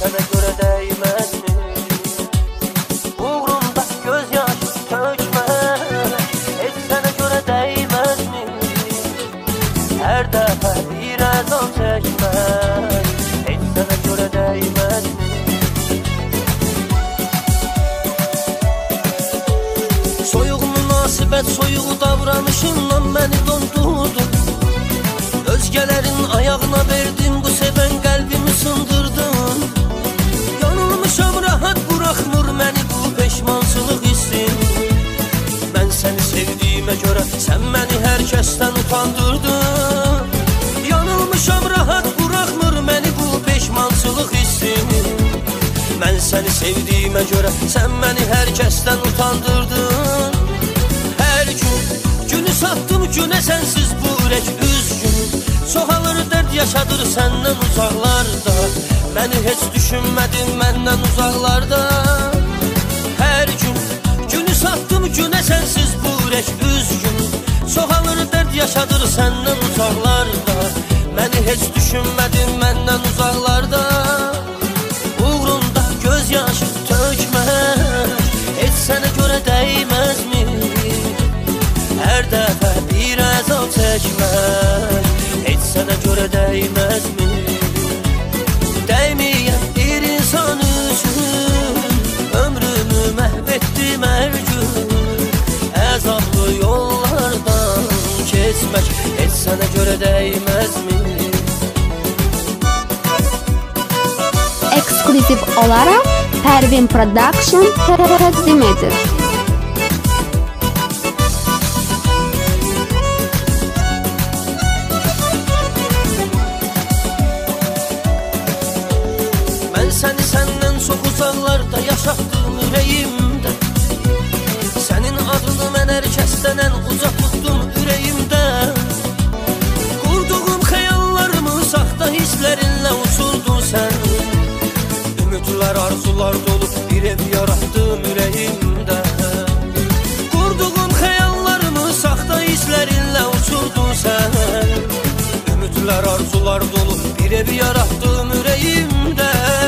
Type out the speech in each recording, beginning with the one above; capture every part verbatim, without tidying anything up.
sənə görə dəyməzmi? Uğrunda göz yaşı tökmək, heç sənə görə dəyməzmi? Hər dəfə bir əzab çəkmək, heç sənə görə dəyməzmi? Soyuq münasibət, soyuq davranışınla məni dondurdun. Özgələrin ayağına verdim, bu sevən qəlbimi sındırdın. Yanılmışam, rahat buraxmır məni bu peşmançılıq hissin. Mən səni sevdiyimə görə sən məni hər kəsdən utandırdın. Yanılmışam, rahat buraxmır məni bu peşmançılıq hissin. Mən səni sevdiyimə görə sən məni hər kəsdən utandırdın. Hər gün günü satdım günə, sənsiz bu ürək üzgün. Çoxalır dərd yaşadır səndən uzaqlarda. Məni heç düşünmədin məndən uzaqlarda. Hər gün günü satdım günə, sənsiz bu ürək üzgün. Çoxalır dərd yaşadır səndən uzaqlarda. Məni heç düşünmədin məndən uzaqlarda. Uğrunda göz yaşı tökmək, heç sənə görə dəyməzmi? Hər dəfə bir əzab çəkmək, heç sənə görə dəyməzmi? Dəyməyən bir insan üçün ömrümü məhv etdim hər gün. Əzablı yollardan keçmək, heç sənə görə dəyməzmi? Ekskluziv olaraq Pervin Production təqdim edir. Səni səndən çox uzaqlarda yaşatdım ürəyimdə. Sənin adını mən hər kəsdən ən uzaq tutdum ürəyimdə. Qurduğum xəyallarımı saxta hisslərinlə uçurdun sən. Ümidlər, arzular dolu bir ev yaratdım ürəyimdə. Qurduğum xəyallarımı saxta hisslərinlə uçurdun sən. Ümidlər, arzular dolu bir ev yaratdım ürəyimdə.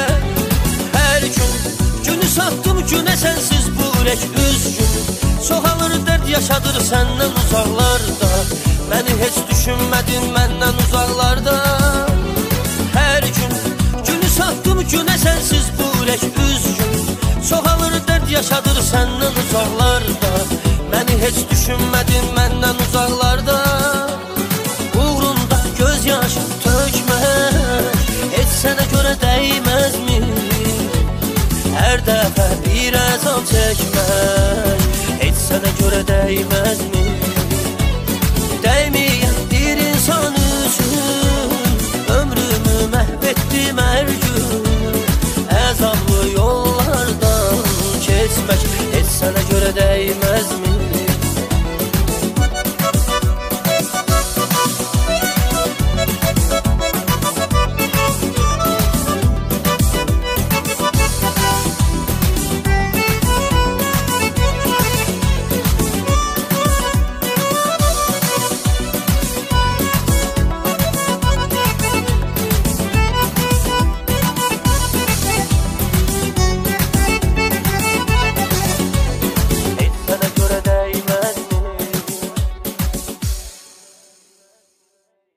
Satdım günə, sənsiz bu ürək üzgün. Çoxalır dərd yaşadır səndən uzaqlarda. Məni heç düşünmədin məndən uzaqlarda. Hər gün günü satdım günə, sənsiz bu ürək üzgün. Çoxalır dərd yaşadır səndən uzaqlarda. Məni heç düşünmədin məndən uzaqlarda. Uğrunda göz yaşı tökmək, heç sənə görə dəyməzmi? Hər dəfə bir əzab çəkmək, heç sənə görə dəyməzmi? Dəyməyən bir insan üçün ömrümü məhv etdim hər gün. Əzablı yollardan keçmək, heç sənə görə dəyməzmi?